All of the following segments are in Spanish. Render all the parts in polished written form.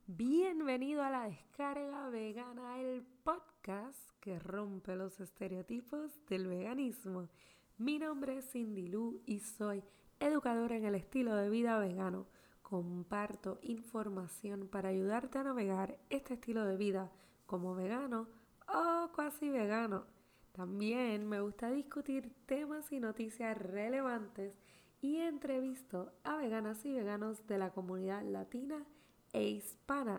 Bienvenido a la Descarga Vegana, el podcast que rompe los estereotipos del veganismo. Mi nombre es Cindy Lu y soy educadora en el estilo de vida vegano. Comparto información para ayudarte a navegar este estilo de vida como vegano o cuasi vegano. También me gusta discutir temas y noticias relevantes y entrevisto a veganas y veganos de la comunidad latina e hispana.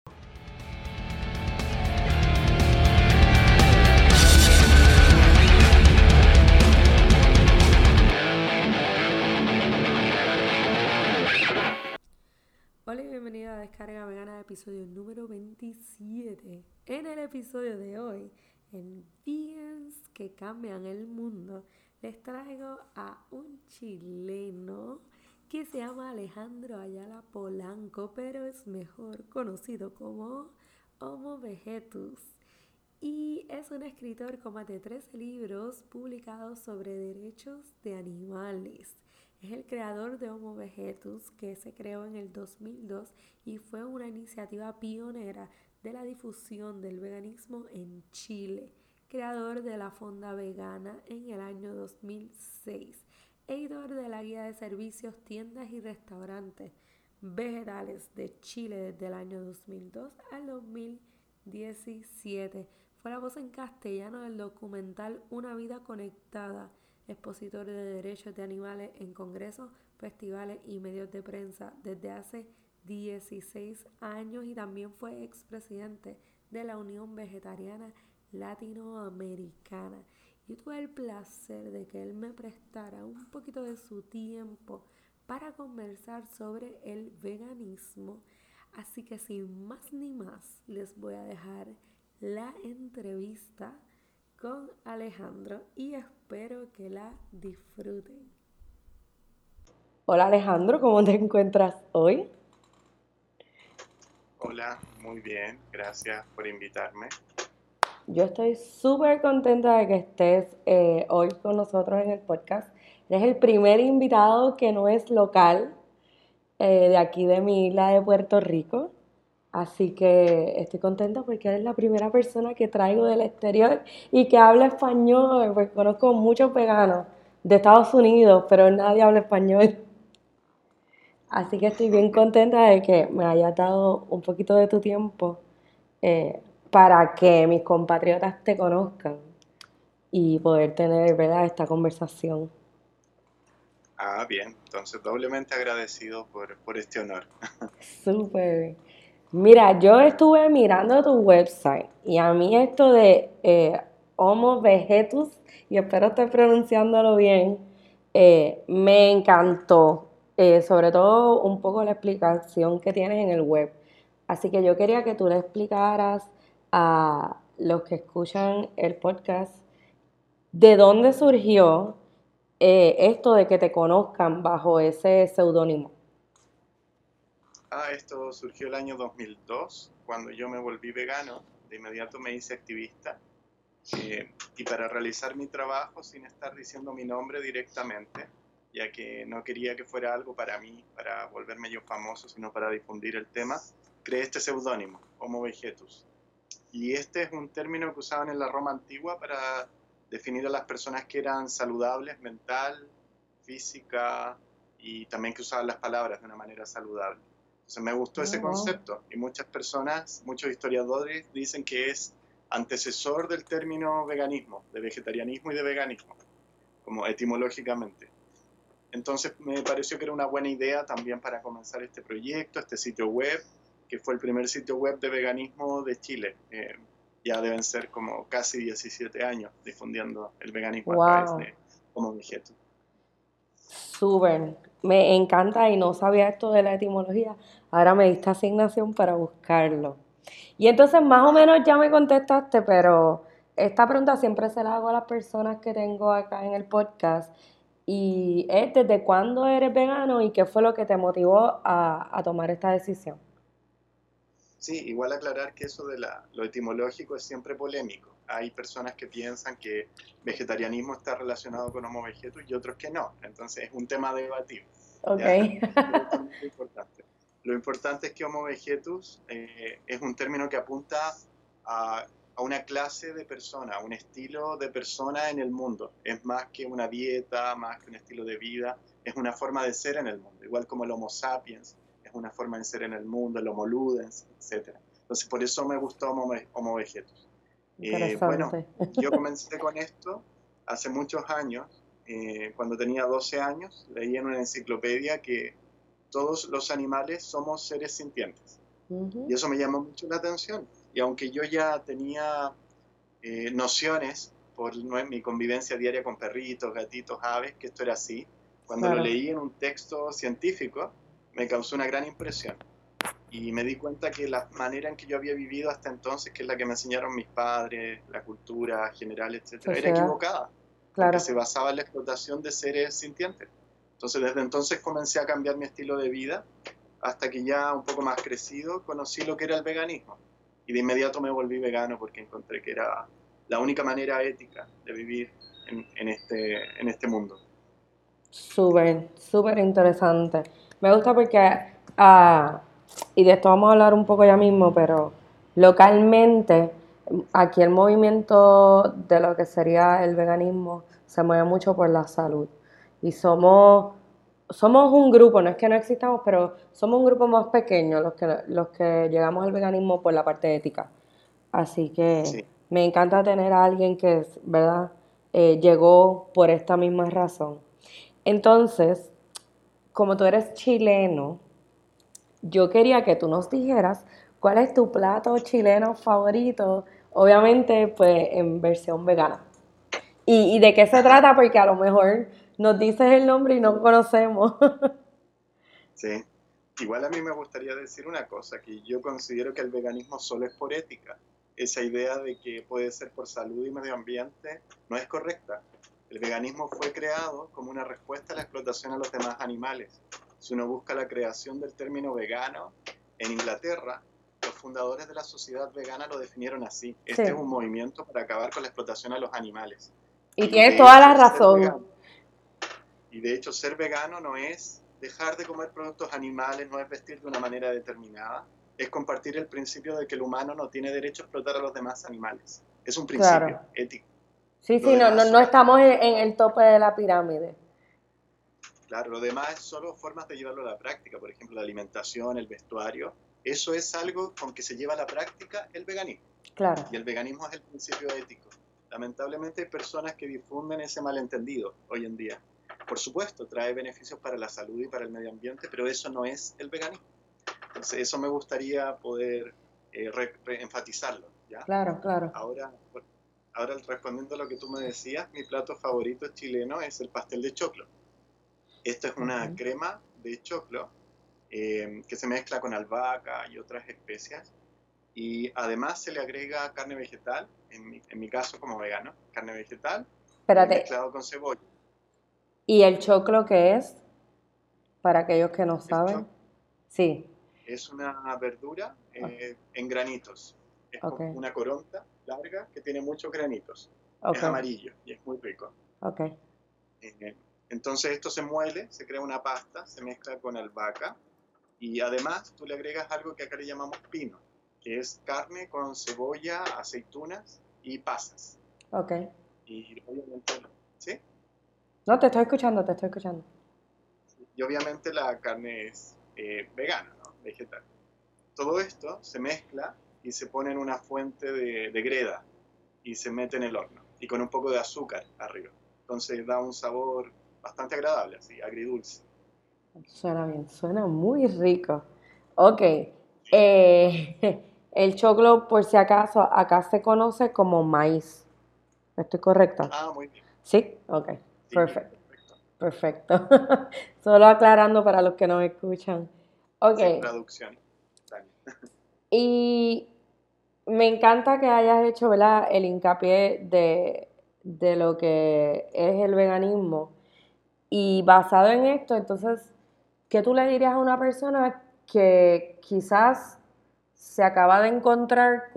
Hola y bienvenida a Descarga Vegana, episodio número 27. En el episodio de hoy, en Vegans que cambian el mundo, les traigo a un chileno que se llama Alejandro Ayala Polanco, pero es mejor conocido como Homo Vegetus. Y es un escritor con más de 13 libros publicados sobre derechos de animales. Es el creador de Homo Vegetus, que se creó en el 2002 y fue una iniciativa pionera de la difusión del veganismo en Chile. Creador de la Fonda Vegana en el año 2006. Editor de la Guía de Servicios, Tiendas y Restaurantes Vegetales de Chile desde el año 2002 al 2017. Fue la voz en castellano del documental Una vida conectada, expositor de derechos de animales en congresos, festivales y medios de prensa desde hace 16 años y también fue expresidente de la Unión Vegetariana Latinoamericana. Yo tuve el placer de que él me prestara un poquito de su tiempo para conversar sobre el veganismo. Así que sin más ni más, les voy a dejar la entrevista con Alejandro y espero que la disfruten. Hola Alejandro, ¿cómo te encuentras hoy? Hola, muy bien, gracias por invitarme. Yo estoy súper contenta de que estés hoy con nosotros en el podcast. Eres el primer invitado que no es local de aquí de mi isla de Puerto Rico. Así que estoy contenta porque eres la primera persona que traigo del exterior y que habla español, porque conozco muchos veganos de Estados Unidos, pero nadie habla español. Así que estoy bien contenta de que me hayas dado un poquito de tu tiempo para que mis compatriotas te conozcan y poder tener, ¿verdad?, esta conversación. Bien, entonces doblemente agradecido por este honor. Súper. Mira, yo estuve mirando tu website y a mí esto de Homo Vegetus, y espero estar pronunciándolo bien, me encantó. Sobre todo un poco la explicación que tienes en el web. Así que yo quería que tú le explicaras a los que escuchan el podcast de dónde surgió esto de que te conozcan bajo ese seudónimo. Esto surgió el año 2002, cuando yo me volví vegano. De inmediato me hice activista y para realizar mi trabajo sin estar diciendo mi nombre directamente, ya que no quería que fuera algo para mí, para volverme yo famoso, sino para difundir el tema, creé este seudónimo, Homo Vegetus. Y este es un término que usaban en la Roma antigua para definir a las personas que eran saludables mental, física y también que usaban las palabras de una manera saludable. Entonces me gustó ese Oh, wow. concepto y muchas personas, muchos historiadores dicen que es antecesor del término veganismo, de vegetarianismo y de veganismo, como etimológicamente. Entonces me pareció que era una buena idea también para comenzar este proyecto, este sitio web, que fue el primer sitio web de veganismo de Chile. Ya deben ser como casi 17 años difundiendo el veganismo a través Wow. de Homo Vegetus. Súper, me encanta y no sabía esto de la etimología. Ahora me diste asignación para buscarlo. Y entonces más o menos ya me contestaste, pero esta pregunta siempre se la hago a las personas que tengo acá en el podcast. Y es ¿desde cuándo eres vegano y qué fue lo que te motivó a tomar esta decisión? Sí, igual aclarar que eso de lo etimológico es siempre polémico. Hay personas que piensan que vegetarianismo está relacionado con Homo Vegetus y otros que no. Entonces es un tema debatido, Ok. ¿ya? Pero esto no es lo importante. Lo importante es que Homo vegetus es un término que apunta a una clase de persona, a un estilo de persona en el mundo. Es más que una dieta, más que un estilo de vida, es una forma de ser en el mundo. Igual como el Homo sapiens es una forma de ser en el mundo, el Homo ludens, etc. Entonces por eso me gustó Homo vegetus. Bueno, Interesante. yo comencé con esto hace muchos años. Cuando tenía 12 años, leí en una enciclopedia que todos los animales somos seres sintientes. Y eso me llamó mucho la atención. Y aunque yo ya tenía nociones por mi convivencia diaria con perritos, gatitos, aves, que esto era así, cuando lo Claro. leí en un texto científico, me causó una gran impresión. Y me di cuenta que la manera en que yo había vivido hasta entonces, que es la que me enseñaron mis padres, la cultura general, etcétera, era Sociedad. equivocada, porque Claro. se basaba en la explotación de seres sintientes. Entonces, desde entonces comencé a cambiar mi estilo de vida, hasta que ya un poco más crecido conocí lo que era el veganismo. Y de inmediato me volví vegano porque encontré que era la única manera ética de vivir en este mundo. Súper, súper interesante. Me gusta porque, ah, y de esto vamos a hablar un poco ya mismo, pero localmente, aquí el movimiento de lo que sería el veganismo se mueve mucho por la salud. Y somos un grupo, no es que no existamos, pero somos un grupo más pequeño los que llegamos al veganismo por la parte ética. Así que Sí, me encanta tener a alguien que, ¿verdad? Llegó por esta misma razón. Entonces, como tú eres chileno, yo quería que tú nos dijeras cuál es tu plato chileno favorito, obviamente, pues en versión vegana. Y de qué se trata, porque a lo mejor nos dices el nombre y no conocemos. sí. Igual a mí me gustaría decir una cosa, que yo considero que el veganismo solo es por ética. Esa idea de que puede ser por salud y medio ambiente no es correcta. El veganismo fue creado como una respuesta a la explotación a los demás animales. Si uno busca la creación del término vegano, en Inglaterra, los fundadores de la sociedad vegana lo definieron así. Sí, Este es un movimiento para acabar con la explotación a los animales. y Y tienes de toda la hecho, ser razón. vegano y de hecho, ser vegano no es dejar de comer productos animales, no es vestir de una manera determinada, es compartir el principio de que el humano no tiene derecho a explotar a los demás animales. Es un Claro. principio ético. Sí, Lo sí, no, no, demás no son estamos actos. en el tope de la pirámide. Claro, lo demás es solo formas de llevarlo a la práctica, por ejemplo, la alimentación, el vestuario. Eso es algo con que se lleva a la práctica el veganismo. Claro, Y el veganismo es el principio ético. Lamentablemente hay personas que difunden ese malentendido hoy en día. Por supuesto, trae beneficios para la salud y para el medio ambiente, pero eso no es el veganismo. Entonces, eso me gustaría poder enfatizarlo, ¿ya? claro, claro. Ahora, ahora, respondiendo a lo que tú me decías, mi plato favorito chileno es el pastel de choclo. Esto es una Ujú. crema de choclo que se mezcla con albahaca y otras especias. Y además se le agrega carne vegetal, en mi caso como vegano, carne vegetal Espérate, mezclado con cebolla. ¿y el choclo qué es? Para aquellos que no El saben. choclo Sí, es una verdura en granitos. Es ok, como una coronta larga que tiene muchos granitos. Es ok, amarillo y es muy rico. ok. Eh, entonces esto se muele, se crea una pasta, se mezcla con albahaca y además tú le agregas algo que acá le llamamos pino, que es carne con cebolla, aceitunas y pasas. Ok. Y obviamente, ¿sí? No, te estoy escuchando, te estoy escuchando. Y obviamente la carne es vegana, ¿no? Vegetal. Todo esto se mezcla y se pone en una fuente de greda y se mete en el horno y con un poco de azúcar arriba. Entonces da un sabor bastante agradable, así, agridulce. Suena bien, suena muy rico. Ok, el choclo, por si acaso, acá se conoce como maíz. ¿Estoy correcta? Ah, muy bien. ¿Sí? Ok, Sí, perfecto, perfecto. perfecto. Solo aclarando para los que nos escuchan. Ok, Sí, traducción. Dale. y me encanta que hayas hecho, ¿verdad?, el hincapié de lo que es el veganismo. Y basado en esto, entonces, ¿qué tú le dirías a una persona que quizás se acaba de encontrar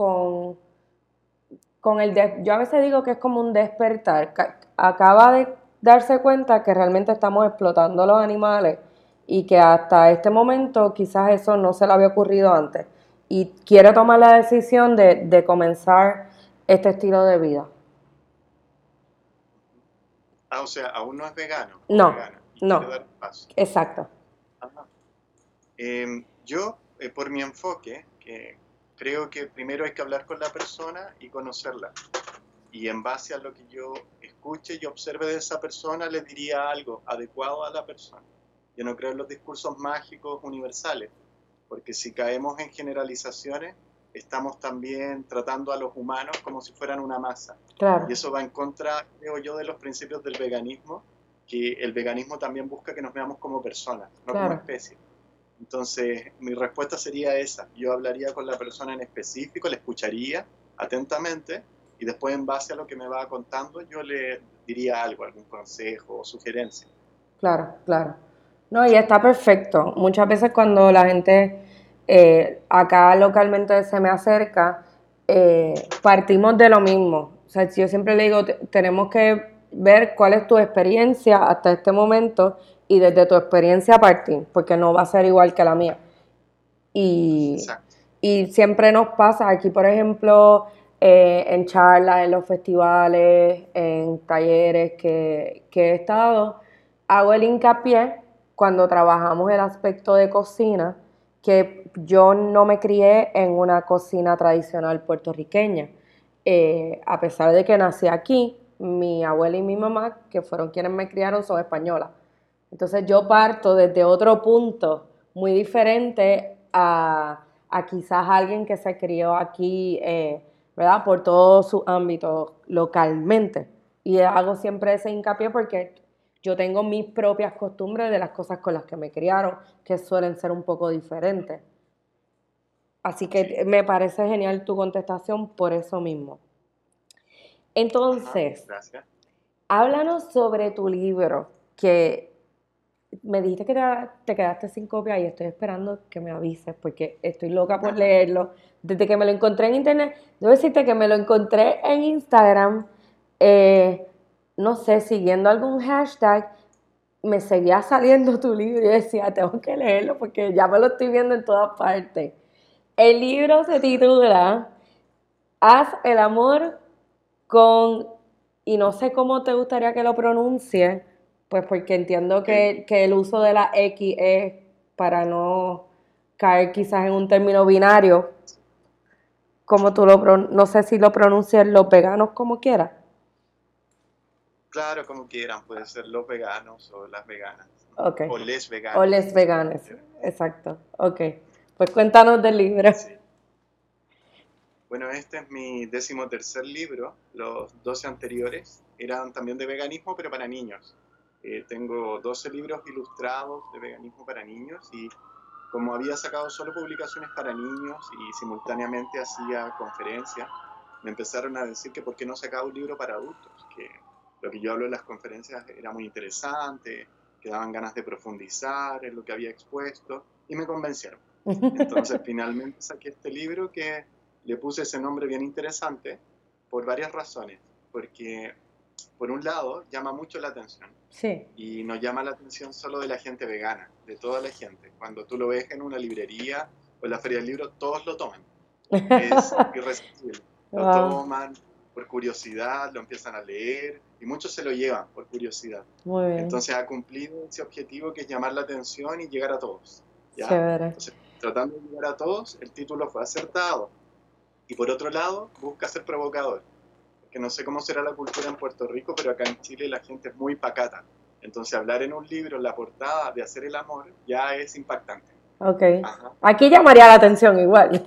yo a veces digo que es como un despertar, acaba de darse cuenta que realmente estamos explotando a los animales y que hasta este momento quizás eso no se le había ocurrido antes y quiere tomar la decisión de comenzar este estilo de vida. O sea, aún no es vegano o No, vegana y quiere no, dar un paso. exacto. Ajá. Yo, por mi enfoque, que creo que primero hay que hablar con la persona y conocerla. Y en base a lo que yo escuche y observe de esa persona, le diría algo adecuado a la persona. Yo no creo en los discursos mágicos universales, porque si caemos en generalizaciones, estamos también tratando a los humanos como si fueran una masa. Claro. Y eso va en contra, creo yo, de los principios del veganismo, que el veganismo también busca que nos veamos como personas, no como especie. Entonces, mi respuesta sería esa. Yo hablaría con la persona en específico, le escucharía atentamente y después, en base a lo que me va contando, yo le diría algo, algún consejo o sugerencia. Claro, claro. No, y está perfecto. Muchas veces cuando la gente acá localmente se me acerca, partimos de lo mismo. O sea, yo siempre le digo, tenemos que ver cuál es tu experiencia hasta este momento y desde tu experiencia partir, porque no va a ser igual que la mía. Exacto. Y siempre nos pasa aquí, por ejemplo, en charlas, en los festivales, en talleres que he estado, hago el hincapié cuando trabajamos el aspecto de cocina, que yo no me crié en una cocina tradicional puertorriqueña. A pesar de que nací aquí, mi abuela y mi mamá, que fueron quienes me criaron, son españolas. Entonces yo parto desde otro punto muy diferente a quizás alguien que se crió aquí, ¿verdad? Por todo su ámbito localmente. Y hago siempre ese hincapié porque yo tengo mis propias costumbres de las cosas con las que me criaron, que suelen ser un poco diferentes. Así que me parece genial tu contestación por eso mismo. Entonces, gracias. Háblanos sobre tu libro, que me dijiste que te quedaste sin copia y estoy esperando que me avises porque estoy loca por leerlo. Desde que me lo encontré en internet, debo decirte que me lo encontré en Instagram, no sé, siguiendo algún hashtag, me seguía saliendo tu libro y decía, tengo que leerlo porque ya me lo estoy viendo en todas partes. El libro se titula Haz el amor con, y no sé cómo te gustaría que lo pronuncie, pues porque entiendo que el uso de la X es para no caer quizás en un término binario, como tú no sé si lo pronuncias los veganos como quieras. Claro, como quieran, puede ser los veganos o las veganas. Ok. O les veganes. O les veganes, exacto. Ok. Pues cuéntanos del libro. Sí. Bueno, este es mi 13º libro. Los 12 anteriores eran también de veganismo, pero para niños. Tengo 12 libros ilustrados de veganismo para niños y como había sacado solo publicaciones para niños y simultáneamente hacía conferencias, me empezaron a decir que por qué no sacaba un libro para adultos, que lo que yo hablo en las conferencias era muy interesante, que daban ganas de profundizar en lo que había expuesto y me convencieron. Entonces finalmente saqué este libro que le puse ese nombre bien interesante por varias razones, porque por un lado llama mucho la atención. Sí. Y no llama la atención solo de la gente vegana, de toda la gente. Cuando tú lo ves en una librería o en la feria del libro, todos lo toman. Es irresistible. Lo toman por curiosidad, lo empiezan a leer y muchos se lo llevan por curiosidad. Muy bien. Entonces ha cumplido ese objetivo que es llamar la atención y llegar a todos. ¿Ya? Chévere. Entonces, tratando de llegar a todos, el título fue acertado. Y por otro lado, busca ser provocador. Que no sé cómo será la cultura en Puerto Rico, pero acá en Chile la gente es muy pacata. Entonces hablar en un libro, en la portada de hacer el amor, ya es impactante. Ok. Ajá. Aquí llamaría la atención igual.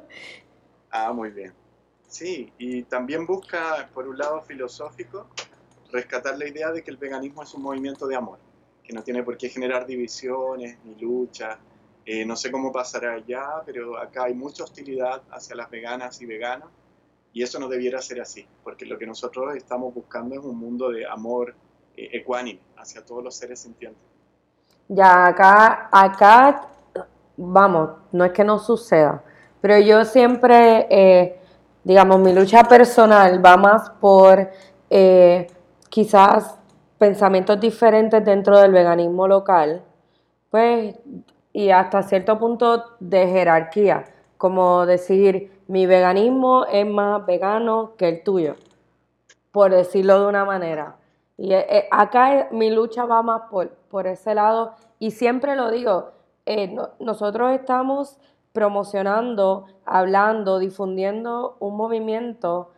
Muy bien. Sí, y también busca, por un lado filosófico, rescatar la idea de que el veganismo es un movimiento de amor, que no tiene por qué generar divisiones ni luchas. No sé cómo pasará allá, pero acá hay mucha hostilidad hacia las veganas y veganos. Y eso no debiera ser así, porque lo que nosotros estamos buscando es un mundo de amor ecuánime hacia todos los seres sintientes. Ya, acá, vamos, no es que no suceda, pero yo siempre, digamos, mi lucha personal va más por quizás pensamientos diferentes dentro del veganismo local, Pues, y hasta cierto punto de jerarquía, como decir, mi veganismo es más vegano que el tuyo, por decirlo de una manera. Ajá. Y acá mi lucha va más por ese lado, y siempre lo digo, nosotros estamos promocionando, hablando, difundiendo un movimiento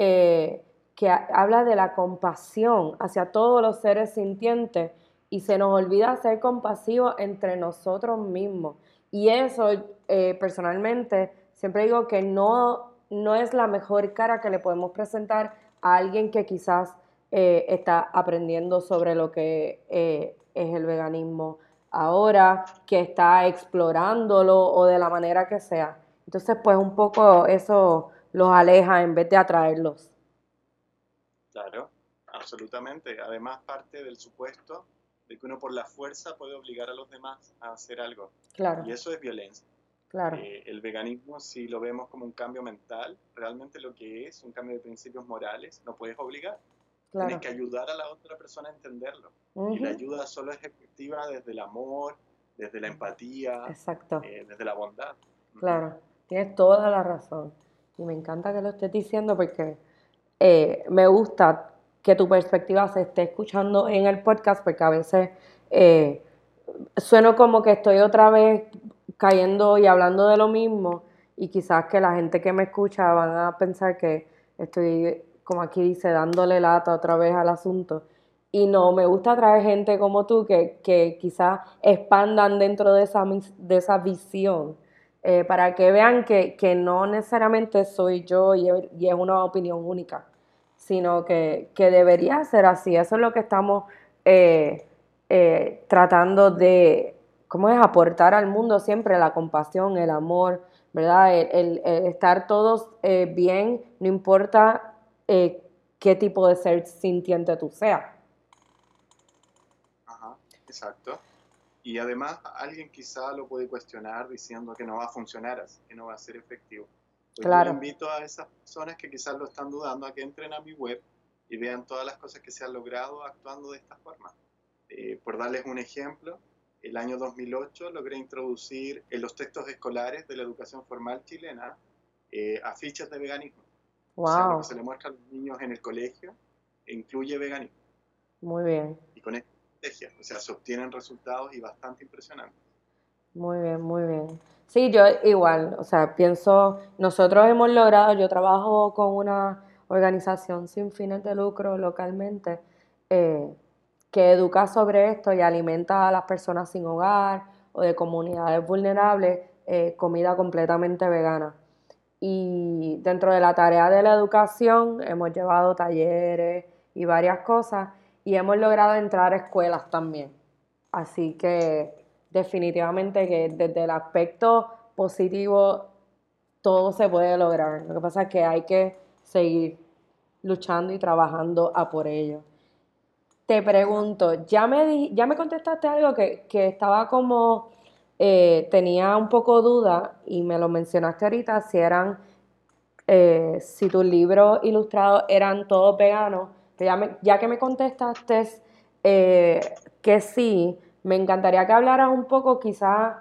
que habla de la compasión hacia todos los seres sintientes y se nos olvida ser compasivos entre nosotros mismos. Y eso, personalmente, siempre digo que no es la mejor cara que le podemos presentar a alguien que quizás está aprendiendo sobre lo que es el veganismo ahora, que está explorándolo o de la manera que sea. Entonces, pues un poco eso los aleja en vez de atraerlos. Claro, absolutamente. Además, parte del supuesto de que uno por la fuerza puede obligar a los demás a hacer algo. Claro, Y eso es violencia. claro, El veganismo, si lo vemos como un cambio mental, realmente lo que es un cambio de principios morales, no puedes obligar. Tienes claro. que ayudar a la otra persona a entenderlo. Y la Ujú, ayuda solo es efectiva desde el amor, desde la empatía, exacto. desde la bondad. Ujú. Claro, tienes toda la razón. Y me encanta que lo estés diciendo porque me gusta que tu perspectiva se esté escuchando en el podcast porque a veces eh, sueno como que estoy otra vez cayendo y hablando de lo mismo y quizás que la gente que me escucha van a pensar que estoy, como aquí dice, dándole lata otra vez al asunto. Y no, me gusta traer gente como tú que quizás expandan dentro de esa visión para que vean que no necesariamente soy yo y es una opinión única, sino que debería ser así. Eso es lo que estamos eh, tratando de, ¿cómo es? Aportar al mundo siempre la compasión, el amor, ¿verdad? El estar todos bien, no importa qué tipo de ser sintiente tú seas. Ajá, exacto. Y además alguien quizá lo puede cuestionar diciendo que no va a funcionar así, que no va a ser efectivo. Pues yo le Claro, invito a esas personas que quizás lo están dudando a que entren a mi web y vean todas las cosas que se han logrado actuando de esta forma. Por darles un ejemplo, el año 2008 logré introducir en los textos escolares de la educación formal chilena afiches de veganismo. O sea, lo que wow, se le muestra a los niños en el colegio incluye veganismo. muy bien. Y con esta estrategia, o sea, se obtienen resultados y bastante impresionantes. Muy bien, muy bien. Sí, yo igual, o sea, pienso, nosotros hemos logrado, yo trabajo con una organización sin fines de lucro localmente eh, que educa sobre esto y alimenta a las personas sin hogar o de comunidades vulnerables comida completamente vegana. Y dentro de la tarea de la educación hemos llevado talleres y varias cosas y hemos logrado entrar a escuelas también. Así que definitivamente que desde el aspecto positivo todo se puede lograr. Lo que pasa es que hay que seguir luchando y trabajando a por ello. Te Ajá. pregunto, ya me contestaste algo que estaba como, tenía un poco duda y me lo mencionaste ahorita, si eran si tus libros ilustrados eran todos veganos, pero ya que me contestaste que sí, me encantaría que hablaras un poco quizás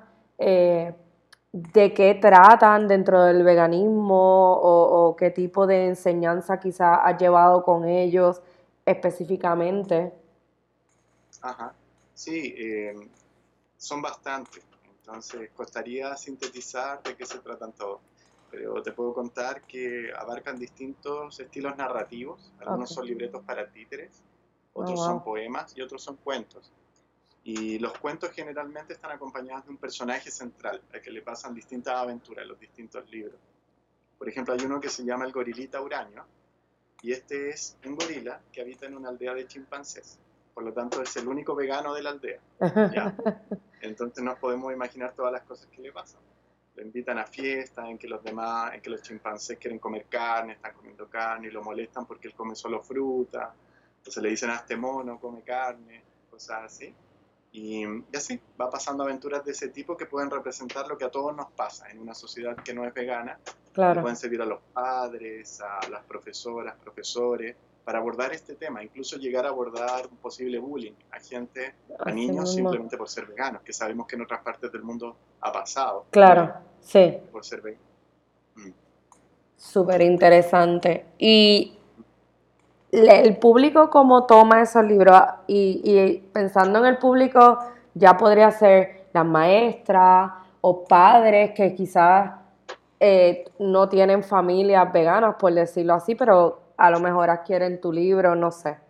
de qué tratan dentro del veganismo o qué tipo de enseñanza quizás has llevado con ellos específicamente. Ajá. Sí, son bastantes, entonces costaría sintetizar de qué se tratan todos. Pero te puedo contar que abarcan distintos estilos narrativos. Ok. Algunos son libretos para títeres, Oh, otros son wow. poemas y otros son cuentos. Y los cuentos generalmente están acompañados de un personaje central, al que le pasan distintas aventuras en los distintos libros. Por ejemplo, hay uno que se llama El gorilita huraño, y este es un gorila que habita en una aldea de chimpancés. Por lo tanto, es el único vegano de la aldea. ¿Ya? Entonces nos podemos imaginar todas las cosas que le pasan. Lo invitan a fiestas en que los demás, en que los chimpancés quieren comer carne, están comiendo carne y lo molestan porque él come solo fruta. Entonces le dicen a este mono, come carne, cosas así. Y así, va pasando aventuras de ese tipo que pueden representar lo que a todos nos pasa en una sociedad que no es vegana. Le Claro. pueden servir a los padres, a las profesoras, profesores, para abordar este tema, incluso llegar a abordar un posible bullying a Así niños mismo. simplemente por ser veganos, que sabemos que en otras partes del mundo ha pasado Claro, sí. por ser veganos. Mm. Súper interesante. Y el público cómo toma esos libros y pensando en el público ya podría ser las maestras o padres que quizás no tienen familias veganas, por decirlo así, pero a lo mejor adquieren tu libro, no sé.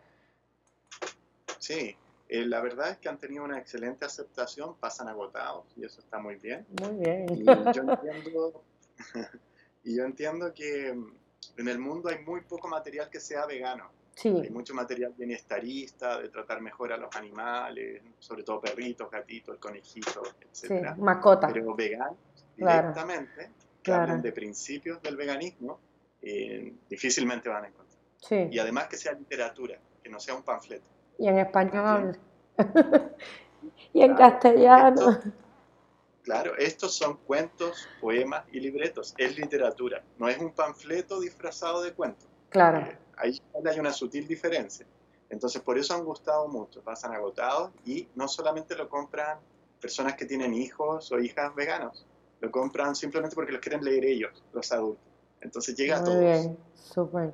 Sí, la verdad es que han tenido una excelente aceptación, pasan agotados y eso está muy bien. Muy bien. Y yo entiendo, y yo entiendo que en el mundo hay muy poco material que sea vegano. Hay Sí, mucho material bienestarista, de tratar mejor a los animales, sobre todo perritos, gatitos, el conejito, sí, etcétera. mascota, Pero veganos, claro, directamente, que hablen claro, de principios del veganismo, difícilmente van a encontrar. sí. Y además que sea literatura, que no sea un panfleto. Y en ¿Me entiendes? español y en Claro. castellano. Claro, estos son cuentos, poemas y libretos. Es literatura, no es un panfleto disfrazado de cuento. Claro. Ahí hay una sutil diferencia. Entonces, por eso han gustado mucho, pasan agotados y no solamente lo compran personas que tienen hijos o hijas veganos, lo compran simplemente porque los quieren leer ellos, los adultos. Entonces llega a Muy todos. bien, súper,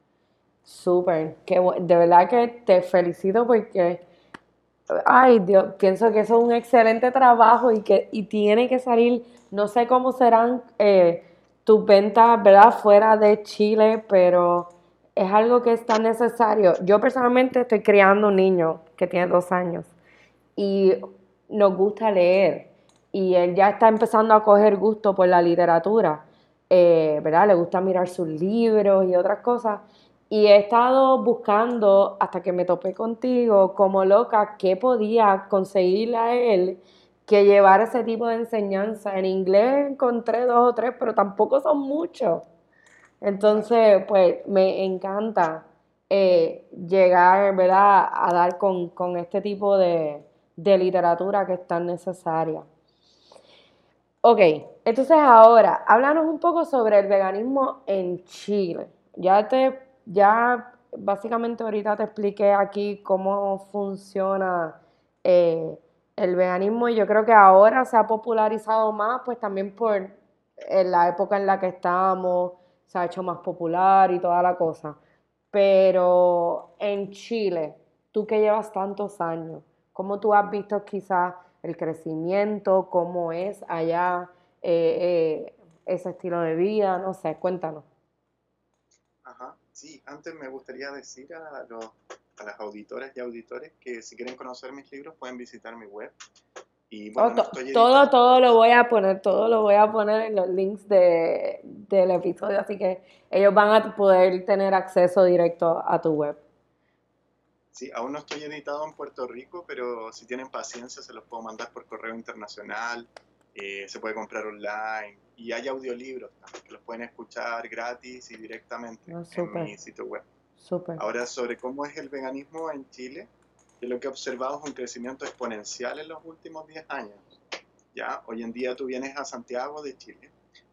súper. De verdad que te felicito porque, ay Dios, pienso que eso es un excelente trabajo y tiene que salir, no sé cómo serán tus ventas, ¿verdad? Fuera de Chile, pero es algo que es tan necesario. Yo personalmente estoy criando un niño que tiene 2 años y nos gusta leer y él ya está empezando a coger gusto por la literatura, ¿verdad? Le gusta mirar sus libros y otras cosas. Y he estado buscando, hasta que me topé contigo, como loca, qué podía conseguirle a él que llevar ese tipo de enseñanza. En inglés encontré 2 o 3, pero tampoco son muchos. Claro. Entonces, pues me encanta llegar, ¿verdad?, a dar con este tipo de literatura que es tan necesaria. Ok, entonces ahora, háblanos un poco sobre el veganismo en Chile. Ya básicamente ahorita te expliqué aquí cómo funciona eh, el veganismo y yo creo que ahora se ha popularizado más, pues también por la época en la que estamos, se ha hecho más popular y toda la cosa. Pero en Chile, tú que llevas tantos años, ¿cómo tú has visto quizás el crecimiento, cómo es allá ese estilo de vida? No sé, cuéntanos. Ajá. Sí, antes me gustaría decir a las auditoras y auditores que si quieren conocer mis libros pueden visitar mi web. Y Oh, bueno, no estoy todo, editado en todo lo Puerto voy a poner, todo lo voy a poner en los links del episodio, así que ellos van a poder tener acceso directo a tu web. Sí, aún no estoy editado en Puerto Rico, pero si tienen paciencia se los puedo mandar por correo internacional, se puede comprar online y hay audiolibros también que los pueden escuchar gratis y directamente No, en súper, mi sitio web. súper. Ahora, sobre cómo es el veganismo en Chile, yo lo que he observado es un crecimiento exponencial en los últimos 10 años. ¿Ya? Hoy en día tú vienes a Santiago de Chile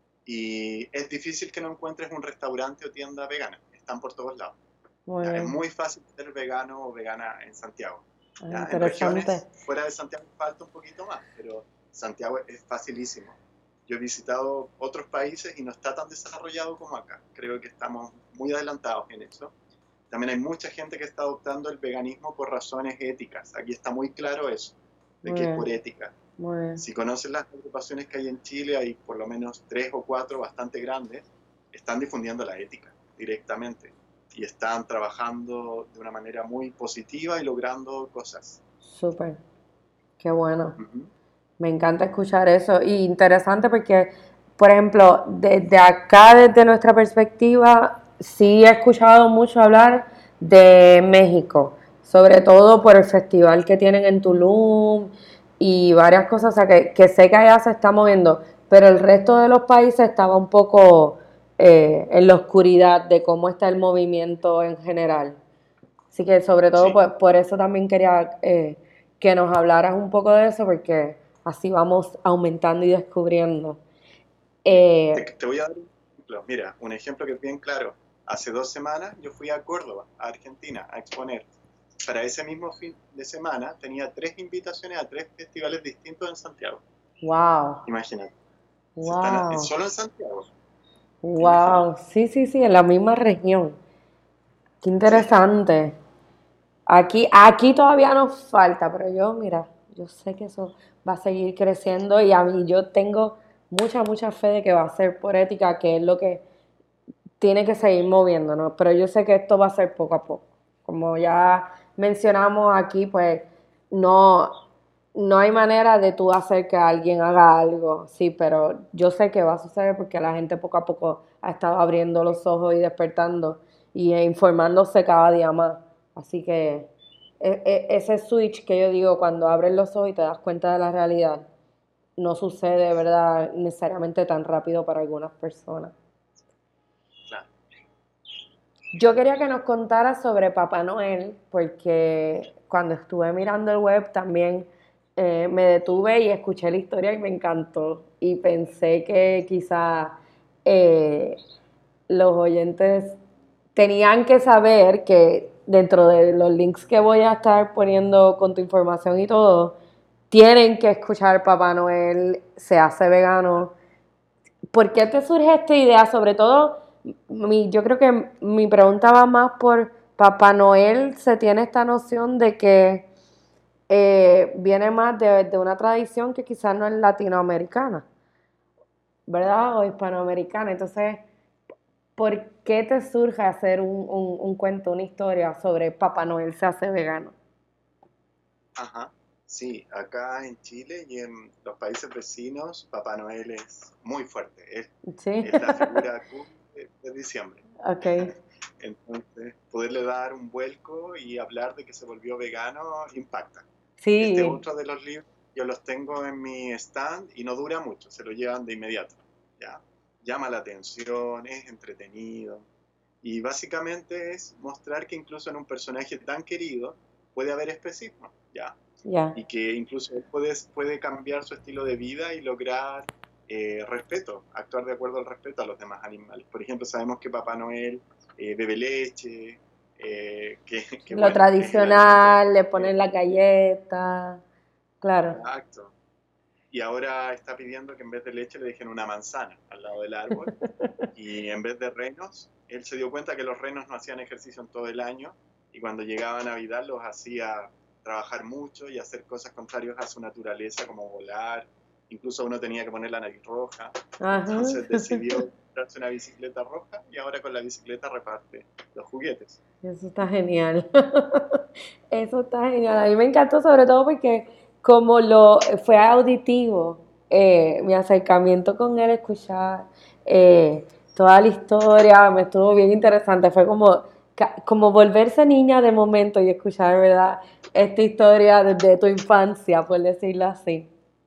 y es difícil que no encuentres un restaurante o tienda vegana, están por todos lados. Muy ¿Ya? Es bien. muy fácil ser vegano o vegana en Santiago. Ah, ¿Ya? En interesante. regiones fuera de Santiago falta un poquito más, pero Santiago es facilísimo. Yo he visitado otros países y no está tan desarrollado como acá. Creo que estamos muy adelantados en eso. También hay mucha gente que está adoptando el veganismo por razones éticas. Aquí está muy claro eso, de Muy que es bien, por ética. muy bien. Si conoces las agrupaciones que hay en Chile, hay por lo menos 3 o 4 bastante grandes, están difundiendo la ética directamente y están trabajando de una manera muy positiva y logrando cosas. Súper. Qué bueno. Ujú. Me encanta escuchar eso. Y interesante porque, por ejemplo, desde acá, desde nuestra perspectiva, sí he escuchado mucho hablar de México, sobre todo por el festival que tienen en Tulum y varias cosas, o sea, que sé que allá se está moviendo, pero el resto de los países estaba un poco en la oscuridad de cómo está el movimiento en general. Así que sobre todo Sí, por eso también quería que nos hablaras un poco de eso, porque así vamos aumentando y descubriendo. sí. Eh, Te voy a dar un ejemplo. Mira, un ejemplo que es bien claro. hace 2 semanas yo fui a Córdoba, a Argentina, a exponer. Para ese mismo fin de semana tenía 3 invitaciones a 3 festivales distintos en Santiago. Wow, Imagínate. Si están wow, solo en Santiago, imagínate. wow. Sí, sí, sí, en la misma región. Qué Sí, interesante. Aquí todavía nos falta, pero mira, yo sé que eso va a seguir creciendo y a mí yo tengo mucha, mucha fe de que va a ser por ética, que es lo que tiene que seguir moviéndonos, pero yo sé que esto va a ser poco a poco. Como ya mencionamos aquí, pues no, no hay manera de tú hacer que alguien haga algo, sí, pero yo sé que va a suceder porque la gente poco a poco ha estado abriendo los ojos y despertando y informándose cada día más. Así que ese switch que yo digo, cuando abres los ojos y te das cuenta de la realidad, no sucede, ¿verdad?, necesariamente tan rápido para algunas personas. claro. Yo quería que nos contara sobre Papá Noel, porque cuando estuve mirando el web también me detuve y escuché la historia y me encantó. Y pensé que quizá eh, los oyentes tenían que saber que dentro de los links que voy a estar poniendo con tu información y todo, tienen que escuchar Papá Noel se hace vegano. ¿Por qué te surge esta idea? Sobre todo, yo creo que mi pregunta va más por Papá Noel. Se tiene esta noción de que viene más de una tradición que quizás no es latinoamericana, ¿verdad? O hispanoamericana. Entonces, ¿por qué te surge hacer un cuento, una historia sobre Papá Noel se hace vegano? Ajá. Sí, acá en Chile y en los países vecinos, Papá Noel es muy fuerte. Sí, Es la figura cool de diciembre. ok. Entonces, poderle dar un vuelco y hablar de que se volvió vegano impacta. Este Sí, otro de los libros, yo los tengo en mi stand y no dura mucho, se lo llevan de inmediato. ¿Ya? Llama la atención, es entretenido. Y básicamente es mostrar que incluso en un personaje tan querido puede haber especismo, ¿ya? ya. Y que incluso él puede cambiar su estilo de vida y lograr respeto, actuar de acuerdo al respeto a los demás animales. Por ejemplo, sabemos que Papá Noel bebe leche, que Lo bueno, es el alimento tradicional, le de ponen la galleta, claro. exacto. Y ahora está pidiendo que en vez de leche le dejen una manzana al lado del árbol. Y en vez de renos, él se dio cuenta que los renos no hacían ejercicio en todo el año y cuando llegaba Navidad los hacía trabajar mucho y hacer cosas contrarias a su naturaleza, como volar. Incluso uno tenía que poner la nariz roja. Ajá. Entonces decidió comprarse una bicicleta roja y ahora con la bicicleta reparte los juguetes. Eso está genial. Eso está genial. A mí me encantó sobre todo porque como lo fue auditivo, mi acercamiento con él, escuchar toda la historia, me estuvo bien interesante. Fue como volverse niña de momento y escuchar, ¿verdad? Esta historia desde tu infancia, por decirlo así.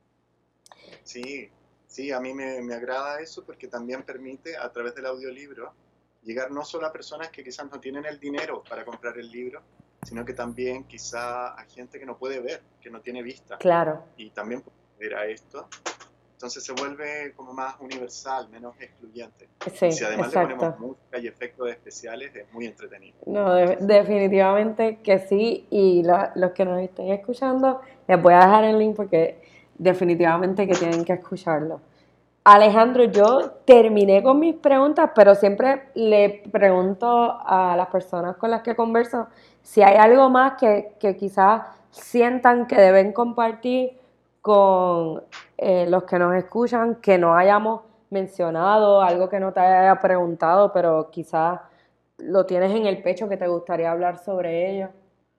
Sí, sí, a mí me agrada eso porque también permite a través del audiolibro llegar no solo a personas que quizás no tienen el dinero para comprar el libro, sino que también quizá a gente que no puede ver, que no tiene vista Claro, y también puede ver a esto. Entonces se vuelve como más universal, menos excluyente. Y sí, si además le ponemos exacto. música y efectos especiales, es muy entretenido. No, definitivamente que sí. Y los que nos estén escuchando, les voy a dejar el link porque definitivamente que tienen que escucharlo. Alejandro, yo terminé con mis preguntas, pero siempre le pregunto a las personas con las que converso si hay algo más que quizás sientan que deben compartir con los que nos escuchan, que no hayamos mencionado, algo que no te haya preguntado, pero quizás lo tienes en el pecho que te gustaría hablar sobre ello.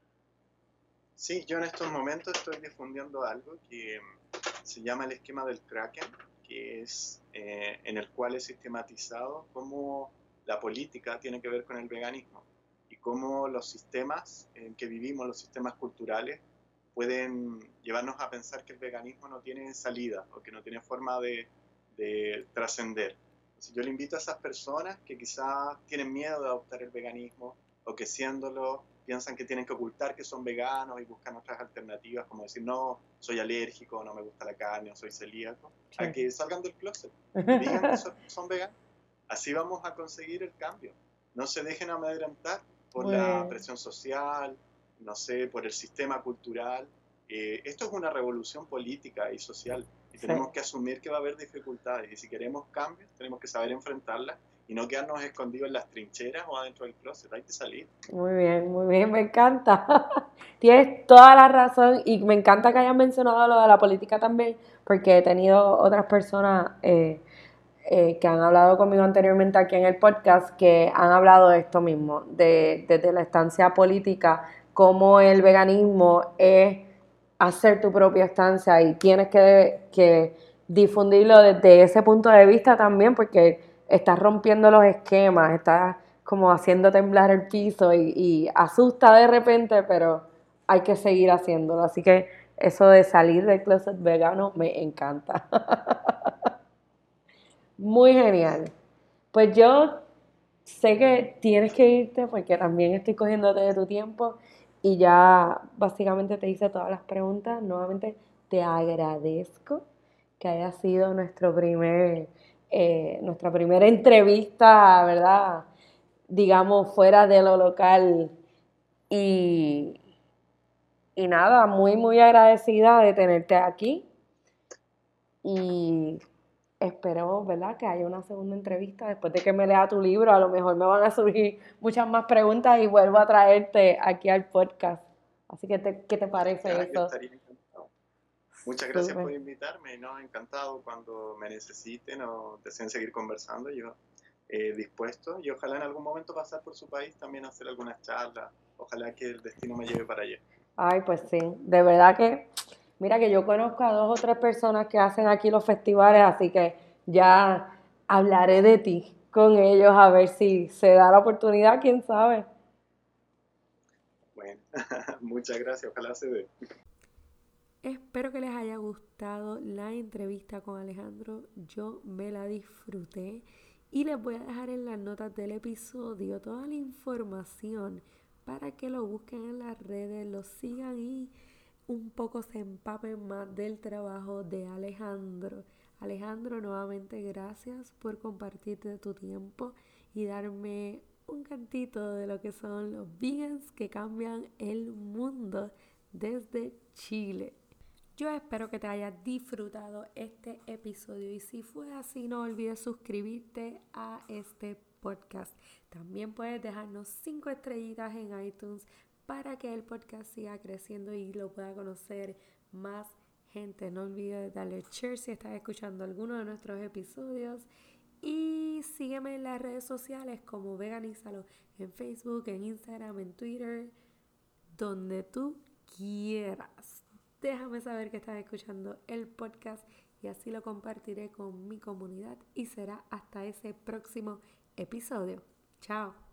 Sí, yo en estos momentos estoy difundiendo algo que se llama el esquema del Kraken, que es en el cual he sistematizado cómo la política tiene que ver con el veganismo y cómo los sistemas en que vivimos, los sistemas culturales, pueden llevarnos a pensar que el veganismo no tiene salida o que no tiene forma de trascender. Entonces yo le invito a esas personas que quizás tienen miedo de adoptar el veganismo o que siéndolo piensan que tienen que ocultar que son veganos y buscan otras alternativas, como decir, no, soy alérgico, no me gusta la carne, o soy celíaco, a Sí. que salgan del closet y digan que son veganos. Así vamos a conseguir el cambio. no se dejen amedrentar por Muy la bien. presión social, no sé, por el sistema cultural. Esto es una revolución política y social y Sí. tenemos que asumir que va a haber dificultades y si queremos cambios tenemos que saber enfrentarlas y no quedarnos escondidos en las trincheras o adentro del closet, hay que salir. Muy bien, me encanta. Tienes toda la razón y me encanta que hayas mencionado lo de la política también, porque he tenido otras personas que han hablado conmigo anteriormente aquí en el podcast que han hablado de esto mismo, desde la estancia política, cómo el veganismo es hacer tu propia estancia y tienes que difundirlo desde ese punto de vista también, porque estás rompiendo los esquemas, estás como haciendo temblar el piso y asusta de repente, pero hay que seguir haciéndolo. Así que eso de salir del closet vegano me encanta. Muy genial. Pues yo sé que tienes que irte porque también estoy cogiéndote de tu tiempo y ya básicamente te hice todas las preguntas. Nuevamente te agradezco que haya sido nuestra primera entrevista, ¿verdad? Digamos, fuera de lo local y, y nada, muy agradecida de tenerte aquí y espero, ¿verdad?, que haya una segunda entrevista después de que me lea tu libro. A lo mejor me van a surgir muchas más preguntas y vuelvo a traerte aquí al podcast. Así que, ¿qué te parece Ya, yo eso? estaría encantado. Muchas gracias Súper. por invitarme, ¿no? Encantado cuando me necesiten o deseen seguir conversando, yo dispuesto y ojalá en algún momento pasar por su país también a hacer algunas charlas, ojalá que el destino me lleve para allá. Ay, pues sí, de verdad que, mira que yo conozco a 2 o 3 personas que hacen aquí los festivales, así que ya hablaré de ti con ellos a ver si se da la oportunidad, quién sabe. Bueno, muchas gracias, ojalá se dé. Espero que les haya gustado la entrevista con Alejandro. Yo me la disfruté y les voy a dejar en las notas del episodio toda la información para que lo busquen en las redes, lo sigan y un poco se empapen más del trabajo de Alejandro. Alejandro, nuevamente gracias por compartirte tu tiempo y darme un cantito de lo que son los vegans que cambian el mundo desde Chile. Yo espero que te hayas disfrutado este episodio y si fue así no olvides suscribirte a este podcast. También puedes dejarnos 5 estrellitas en iTunes para que el podcast siga creciendo y lo pueda conocer más gente. No olvides darle share si estás escuchando alguno de nuestros episodios y sígueme en las redes sociales como Veganízalo en Facebook, en Instagram, en Twitter, donde tú quieras. Déjame saber que estás escuchando el podcast y así lo compartiré con mi comunidad y será hasta ese próximo episodio. Chao.